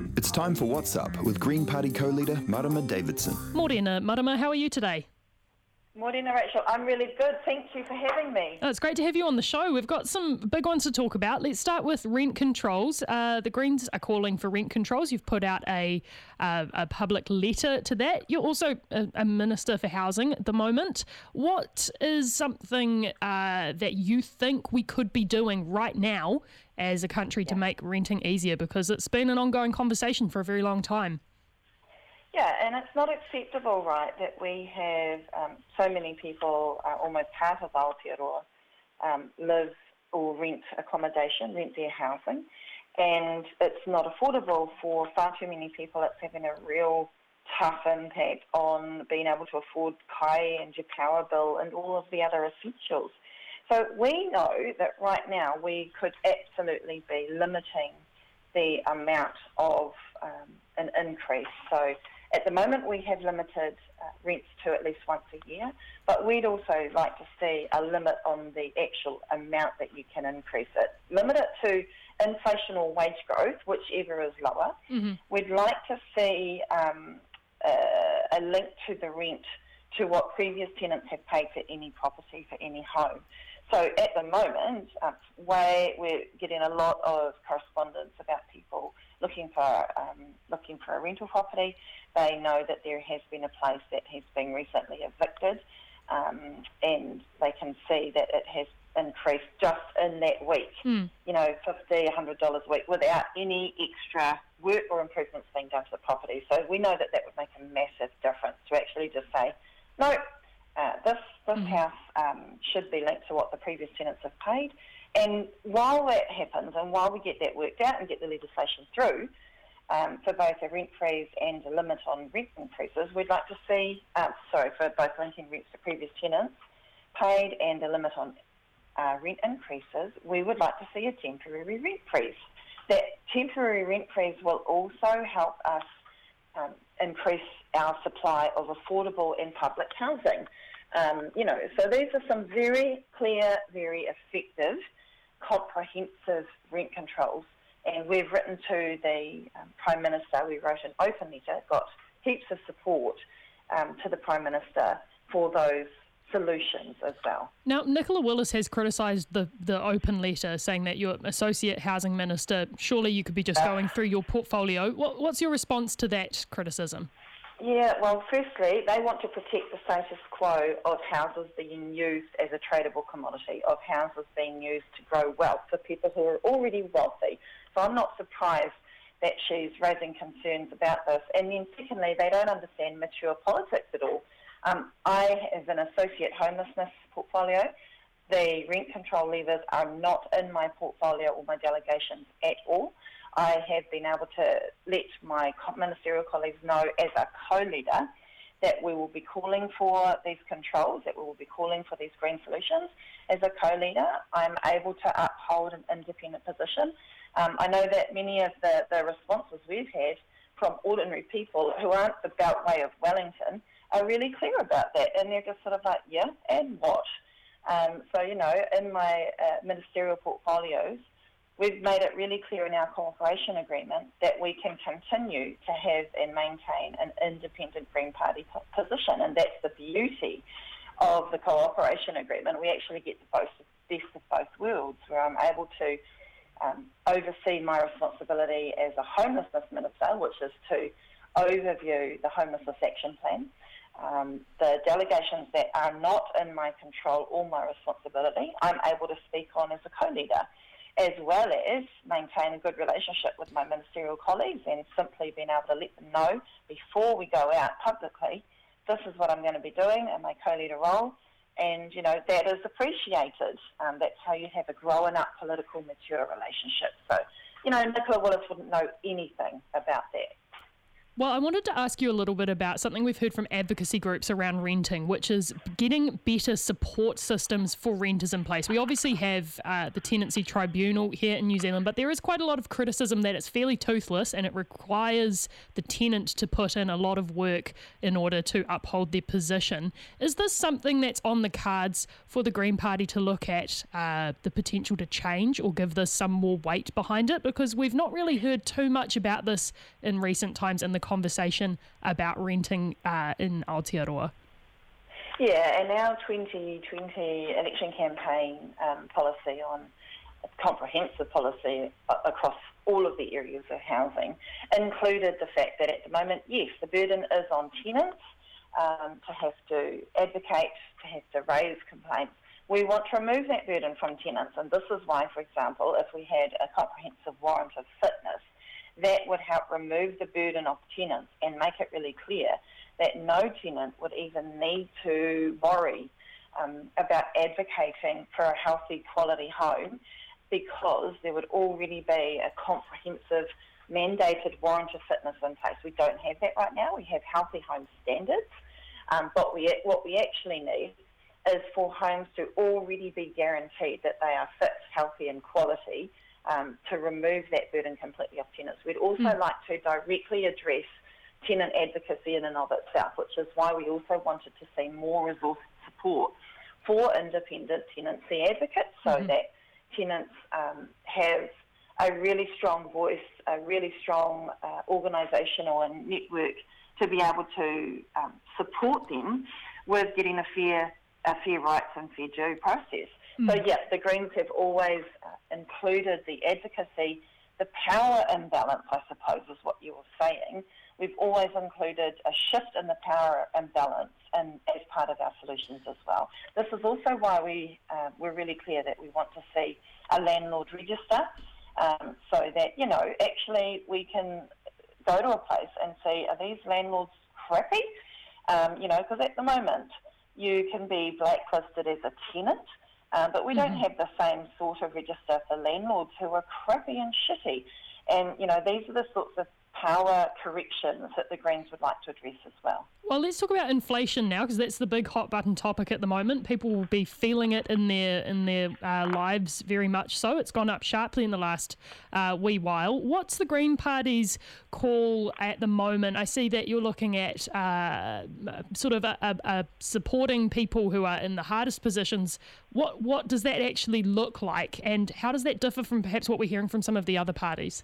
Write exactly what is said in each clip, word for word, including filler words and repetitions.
It's time for What's Up with Green Party co-leader Marama Davidson. Morena, Marama, how are you today? Morena, Rachel. I'm really good. Thank you for having me. Oh, it's great to have you on the show. We've got some big ones to talk about. Let's start with rent controls. Uh, the Greens are calling for rent controls. You've put out a uh, a public letter to that. You're also a, a Minister for Housing at the moment. What is something uh, that you think we could be doing right now as a country to make renting easier? Because it's been an ongoing conversation for a very long time. Yeah, and it's not acceptable, right, that we have um, so many people, uh, almost half of Aotearoa, um, live or rent accommodation, rent their housing, and it's not affordable for far too many people. It's having a real tough impact on being able to afford kai and your power bill and all of the other essentials. So we know that right now we could absolutely be limiting the amount of um, an increase. So at the moment, we have limited uh, rents to at least once a year, but we'd also like to see a limit on the actual amount that you can increase it. Limit it to inflation or wage growth, whichever is lower. Mm-hmm. We'd like to see um, uh, a link to the rent to what previous tenants have paid for any property, for any home. So at the moment, uh, way, we're getting a lot of correspondence about people looking for um, looking for a rental property. They know that there has been a place that has been recently evicted, um, and they can see that it has increased just in that week, mm. you know, fifty dollars, one hundred dollars a week without any extra work or improvements being done to the property. So we know that that would make a massive difference to actually just say, no, uh, this, this mm. house um, should be linked to what the previous tenants have paid. And while that happens and while we get that worked out and get the legislation through, Um, for both a rent freeze and a limit on rent increases, we'd like to see, uh, sorry, for both linking rents to previous tenants paid and a limit on uh, rent increases, we would like to see a temporary rent freeze. That temporary rent freeze will also help us um, increase our supply of affordable and public housing. Um, you know, so these are some very clear, very effective, comprehensive rent controls. And we've written to the um, Prime Minister, we wrote an open letter, got heaps of support um, to the Prime Minister for those solutions as well. Now, Nicola Willis has criticised the, the open letter, saying that you're Associate Housing Minister. Surely you could be just going through your portfolio. What, what's your response to that criticism? Yeah, well, firstly, they want to protect the status quo of houses being used as a tradable commodity, of houses being used to grow wealth for people who are already wealthy. So I'm not surprised that she's raising concerns about this. And then secondly, they don't understand mature politics at all. Um, I have an associate homelessness portfolio. The rent control levers are not in my portfolio or my delegations at all. I have been able to let my ministerial colleagues know as a co-leader that we will be calling for these controls, that we will be calling for these green solutions. As a co-leader, I'm able to uphold an independent position. Um, I know that many of the, the responses we've had from ordinary people who aren't the Beltway of Wellington are really clear about that, and they're just sort of like, yeah, and what? Um, so, you know, in my uh, ministerial portfolios, we've made it really clear in our cooperation agreement that we can continue to have and maintain an independent Green Party position, and that's the beauty of the cooperation agreement. We actually get the both, best of both worlds, where I'm able to um, oversee my responsibility as a homelessness minister, which is to overview the homelessness action plan. Um, the delegations that are not in my control or my responsibility, I'm able to speak on as a co-leader, as well as maintain a good relationship with my ministerial colleagues and simply being able to let them know before we go out publicly, this is what I'm going to be doing in my co-leader role. And, you know, that is appreciated. Um, that's how you have a growing up political mature relationship. So, you know, Nicola Willis wouldn't know anything about that. Well, I wanted to ask you a little bit about something we've heard from advocacy groups around renting, which is getting better support systems for renters in place. We obviously have uh, the Tenancy Tribunal here in New Zealand, but there is quite a lot of criticism that it's fairly toothless and it requires the tenant to put in a lot of work in order to uphold their position. Is this something that's on the cards for the Green Party to look at, uh, the potential to change or give this some more weight behind it? Because we've not really heard too much about this in recent times in the conversation about renting uh, in Aotearoa. Yeah, and our twenty twenty election campaign um, policy on comprehensive policy across all of the areas of housing included the fact that at the moment, yes, the burden is on tenants um, to have to advocate, to have to raise complaints. We want to remove that burden from tenants, and this is why, for example, if we had a comprehensive warrant of fitness, that would help remove the burden of tenants and make it really clear that no tenant would even need to worry um, about advocating for a healthy, quality home, because there would already be a comprehensive mandated warrant of fitness in place. We don't have that right now. We have healthy home standards, um, but we, what we actually need is for homes to already be guaranteed that they are fit, healthy and quality, Um, to remove that burden completely off tenants. We'd also mm. like to directly address tenant advocacy in and of itself, which is why we also wanted to see more resource support for independent tenancy advocates, so mm-hmm. that tenants um, have a really strong voice, a really strong uh, organisational and network to be able to um, support them with getting a fair, a fair rights and fair due process. Mm. So, yeah, the Greens have always uh, included the advocacy, the power imbalance, I suppose, is what you were saying. We've always included a shift in the power imbalance and as part of our solutions as well. This is also why we, uh, we're really clear that we want to see a landlord register um, so that, you know, actually we can go to a place and see, are these landlords crappy? Um, you know, because at the moment you can be blacklisted as a tenant, Um, but we don't mm-hmm. have the same sort of register for landlords who are crappy and shitty. And, you know, these are the sorts of power corrections that the Greens would like to address as well. Well, let's talk about inflation now, because that's the big hot button topic at the moment. People will be feeling it in their in their uh, lives very much so. It's gone up sharply in the last uh, wee while. What's the Green Party's call at the moment? I see that you're looking at uh, sort of a, a, a supporting people who are in the hardest positions. What what does that actually look like, and how does that differ from perhaps what we're hearing from some of the other parties?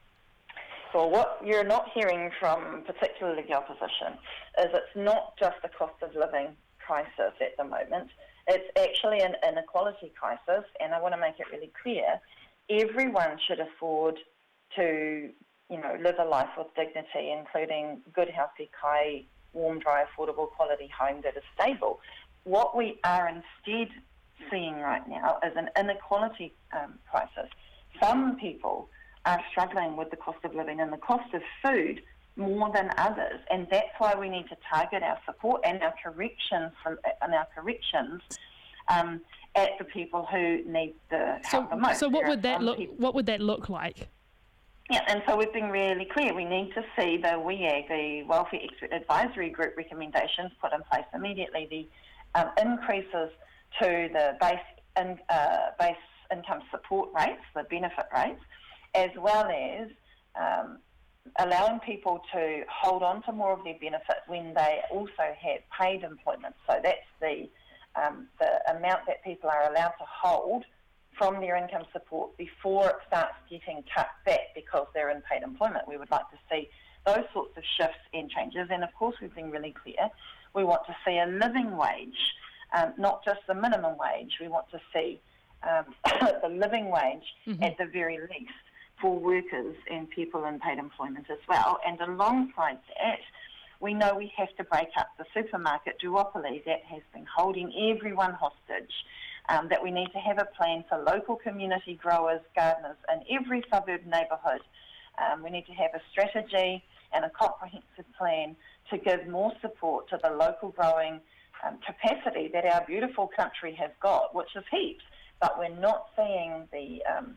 Well, what you're not hearing from particularly the opposition is it's not just a cost of living crisis at the moment. It's actually an inequality crisis, and I want to make it really clear, everyone should afford to, you know, live a life with dignity, including good, healthy, kai, warm, dry, affordable, quality home that is stable. What we are instead seeing right now is an inequality um, crisis. Some people are struggling with the cost of living and the cost of food more than others, and that's why we need to target our support and our corrections from, and our corrections um, at the people who need the help so, the most. So what there would that look? People, what would that look like? Yeah, and so we've been really clear. We need to see the W E A G, the Welfare Expert Advisory Group recommendations put in place immediately. The um, increases to the base in, uh, base income support rates, the benefit rates, as well as um, allowing people to hold on to more of their benefit when they also have paid employment. So that's the um, the amount that people are allowed to hold from their income support before it starts getting cut back because they're in paid employment. We would like to see those sorts of shifts and changes. And of course, we've been really clear. We want to see a living wage, um, not just the minimum wage. We want to see um, the living wage mm-hmm. at the very least for workers and people in paid employment as well. And alongside that, we know we have to break up the supermarket duopoly that has been holding everyone hostage, um, that we need to have a plan for local community growers, gardeners in every suburb neighbourhood. Um, we need to have a strategy and a comprehensive plan to give more support to the local growing um, capacity that our beautiful country has got, which is heaps, but we're not seeing the... Um,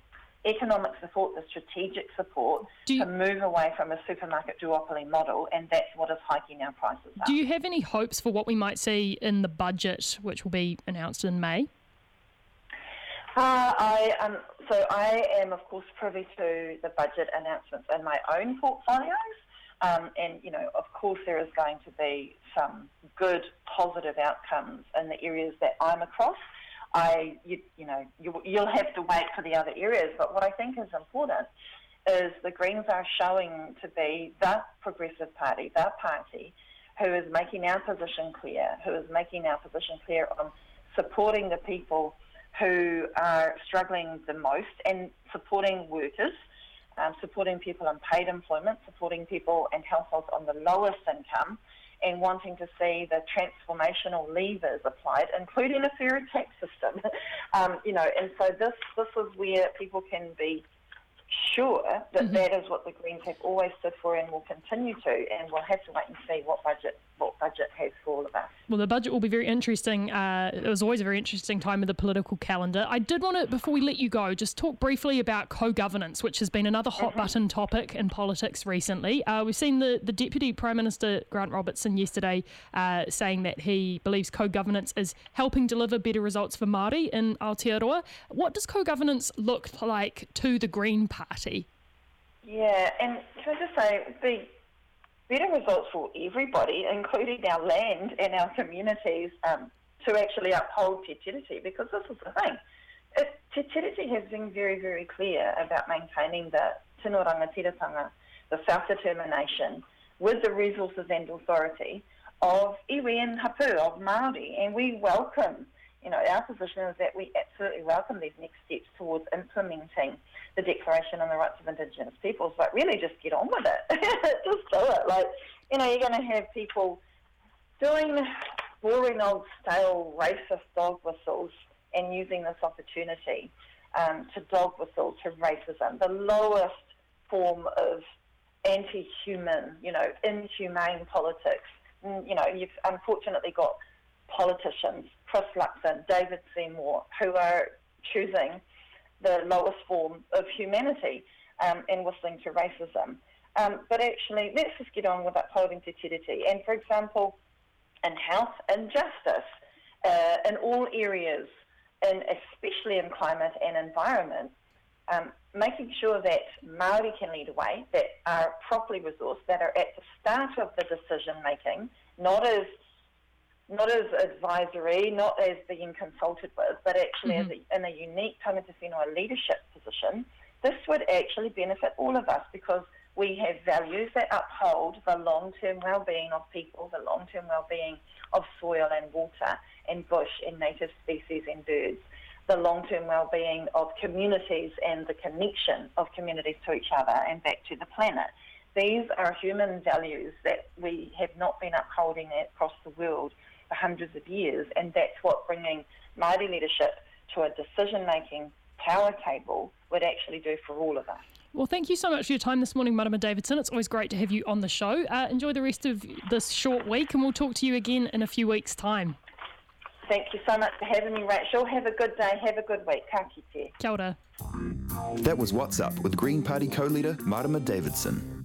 economic support, the strategic support you, to move away from a supermarket duopoly model, and that's what is hiking our prices up. Do you have any hopes for what we might see in the budget, which will be announced in May? Uh, I um, so I am, of course, privy to the budget announcements in my own portfolios, um, and you know, of course, there is going to be some good, positive outcomes in the areas that I'm across. I, you, you know, you, you'll have to wait for the other areas, but what I think is important is the Greens are showing to be the progressive party, the party who is making our position clear, who is making our position clear on supporting the people who are struggling the most and supporting workers, um, supporting people on paid employment, supporting people and households on the lowest income, and wanting to see the transformational levers applied, including a fairer tax system. um, you know, and so this this is where people can be sure that mm-hmm. that is what the Greens have always stood for and will continue to, and we'll have to wait and see what budget what budget has for all of us. Well, the budget will be very interesting. Uh, it was always a very interesting time of the political calendar. I did want to, before we let you go, just talk briefly about co-governance, which has been another hot mm-hmm. button topic in politics recently. Uh, we've seen the, the Deputy Prime Minister, Grant Robertson, yesterday uh, saying that he believes co-governance is helping deliver better results for Māori in Aotearoa. What does co-governance look like to the Green Party? Yeah, and can I just say, the better results for everybody, including our land and our communities, um, to actually uphold Te Tiriti, because this is the thing. It, Te Tiriti has been very, very clear about maintaining the tino rangatiratanga, the self-determination, with the resources and authority of iwi and hapu, of Māori, and we welcome, you know, our position is that we absolutely welcome these next steps towards implementing the Declaration on the Rights of Indigenous Peoples, but really just get on with it. Just do it. Like, you know, you're going to have people doing boring old stale racist dog whistles and using this opportunity um, to dog whistle to racism, the lowest form of anti-human, you know, inhumane politics. You know, you've unfortunately got politicians, Chris Luxon, David Seymour, who are choosing the lowest form of humanity um, and whistling to racism. Um, but actually, let's just get on with upholding Te Tiriti. And for example, in health and justice, uh, in all areas, and especially in climate and environment, um, making sure that Māori can lead away, that are properly resourced, that are at the start of the decision-making, not as not as advisory, not as being consulted with, but actually mm-hmm. as a, in a unique tangata whenua leadership position. This would actually benefit all of us because we have values that uphold the long-term well-being of people, the long-term well-being of soil and water and bush and native species and birds, the long-term well-being of communities and the connection of communities to each other and back to the planet. These are human values that we have not been upholding across the world for hundreds of years, and that's what bringing Māori leadership to a decision-making power table would actually do for all of us. Well, thank you so much for your time this morning, Marama Davidson. It's always great to have you on the show. Uh, enjoy the rest of this short week, and we'll talk to you again in a few weeks' time. Thank you so much for having me, Rachel. Have a good day. Have a good week. Ka kite. Kia ora. That was What's Up with Green Party co-leader Marama Davidson.